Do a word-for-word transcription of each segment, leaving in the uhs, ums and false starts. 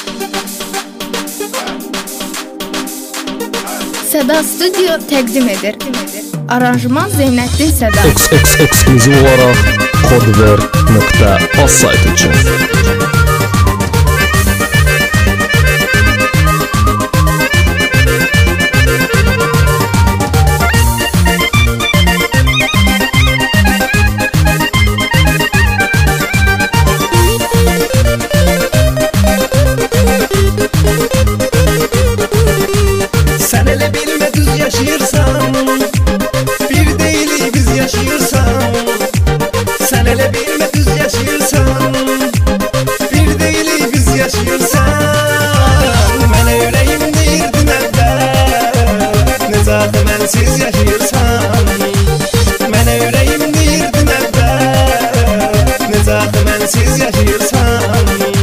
Seda Studio təqdim edir. Aranjman Zeynəddin Seda. Ekskluziv olaraq kodver nöqtə az saytı üçün. Yaşayırsan, bir değil biz yaşayırsan. Sen hele bilme düz yaşayırsan, bir değil biz yaşayırsan. Mənə yüreğim deyirdin əvvəl, ne zaten mənsiz yaşayırsan. Mənə yüreğim deyirdin əvvəl, ne zaten mənsiz yaşayırsan.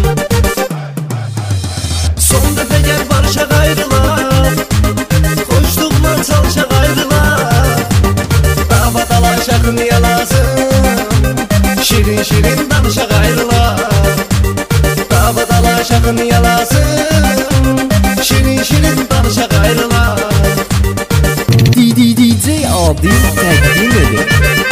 Son dəfə gəl barışaq ayrılaq, koştukla çalışaq ayrılaq. Dava dalaşaq niyə lazım, şirin şirin danışaq ayrılaq. Dava dalaşaq niyə lazım, şirin şirin danışaq ayrılaq. D J Adil təqdim edir.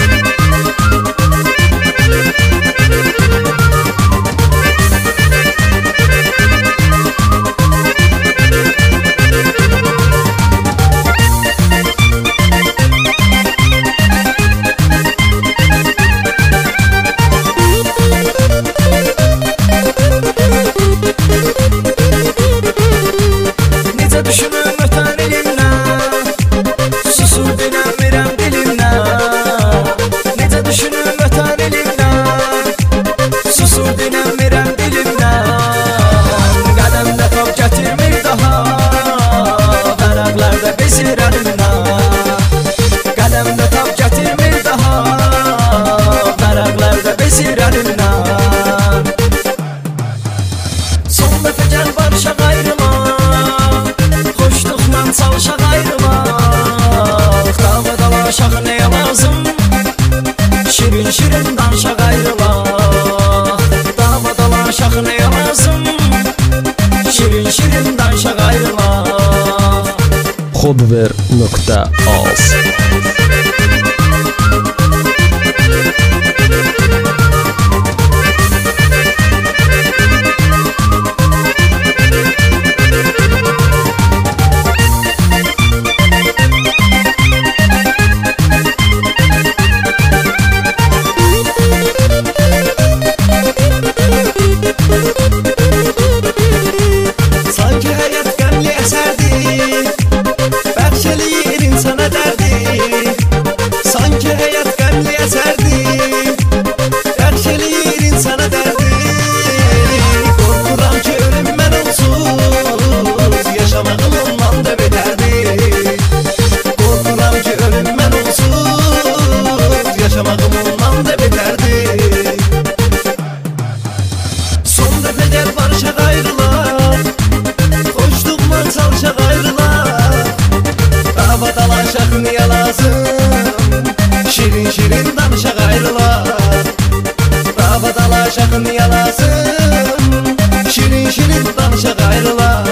Şirin şirin danışaq ayrılaq. Dava dalaşaq nəyə lazım, şirin şirin danışaq ayrılaq. kodver nöqtə az. Sanki həyat qəmli əsərdir, bəxş eləyir insana dərdi. Sanki həyat qəmli əsərdir, bəxş eləyir insana dərdi. Qorxuram ki ölüm mən onsuz, yaşamağım ondan da betərdir. Qorxuram ki ölüm mən onsuz, yaşamağım ondan da betərdir. Son dəfə gəl barışaq ayrılaq, koştukla çalışaq ayrılaq. Dava dalaşaq niyə lazım, şirin şirin danışaq ayrılaq. Dava dalaşaq niyə lazım, şirin şirin danışaq ayrılaq.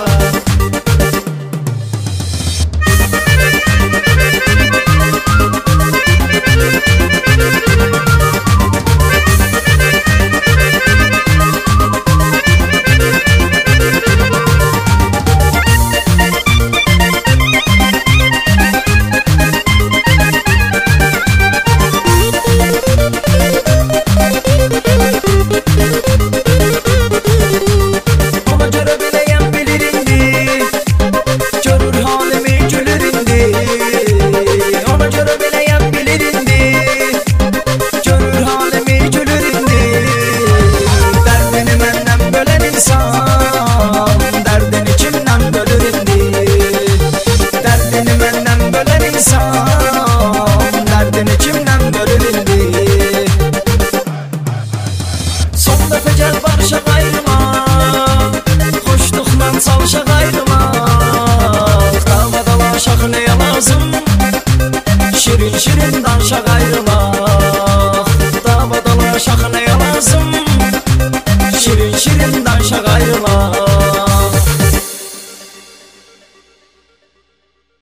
Çalışaq ayrılaq, dava dalaşaq nəyə lazım, şirin şirin danışaq ayrılaq. Dava dalaşaq nəyə lazım, şirin şirin danışaq ayrılaq.